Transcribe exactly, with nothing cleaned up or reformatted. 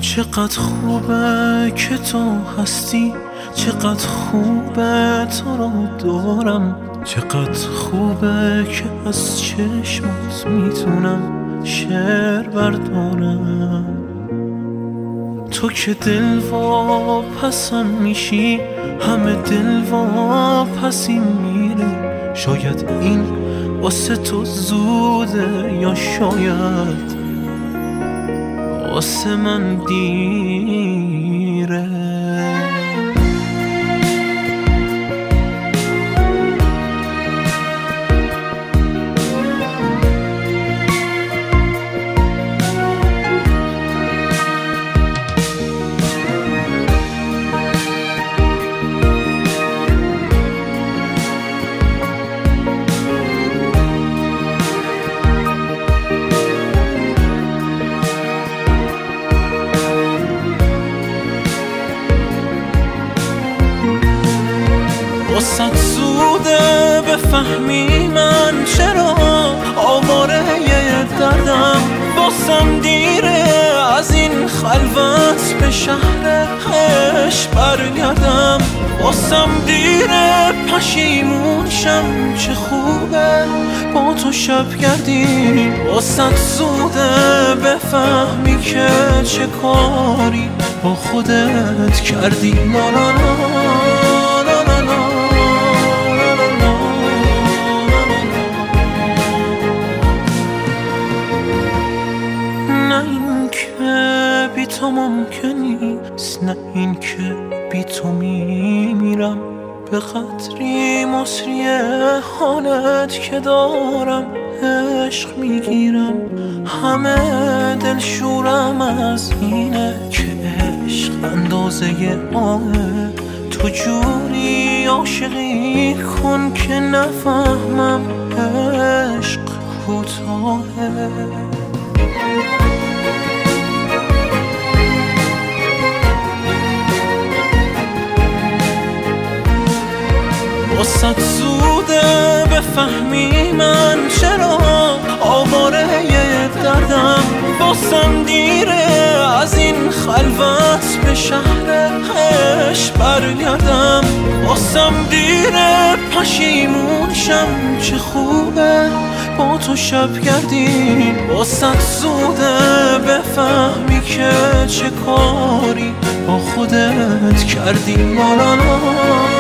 چقدر خوبه که تو هستی، چقدر خوبه تو رو دارم، چقدر خوبه که از چشمات میتونم شعر بردارم. تو که دل واپسم میشی، همه دل واپسی میره. شاید این واسه تو زوده یا شاید واسه من دیره. واسه زوده بفهمی من چرا آواره دردم. واسم دیره از این خلوت به شهر عشق برگردم. واسم دیره پشیمون شم چه خوبه با تو شب گردی. واسه زوده بفهمی که چه کاری با خودت کردی. لا لا لا بی تو ممکن نیست، نه این که بی تو میمیرم. به قدری مصری حالت که دارم عشق میگیرم. همه دل شورم از اینه که عشق اندازه آهه. تو جوری عاشقی کن که نفهمم عشق کوتاهه. واسه زوده بفهمی من چرا آواره دردم. واسم دیره از این خلوت به شهر عشق برگردم. واسم دیره پشیمون شم چه خوبه با تو شب گردی. واسه زوده بفهمی که چه کاری با خودت کردی. لا لا لا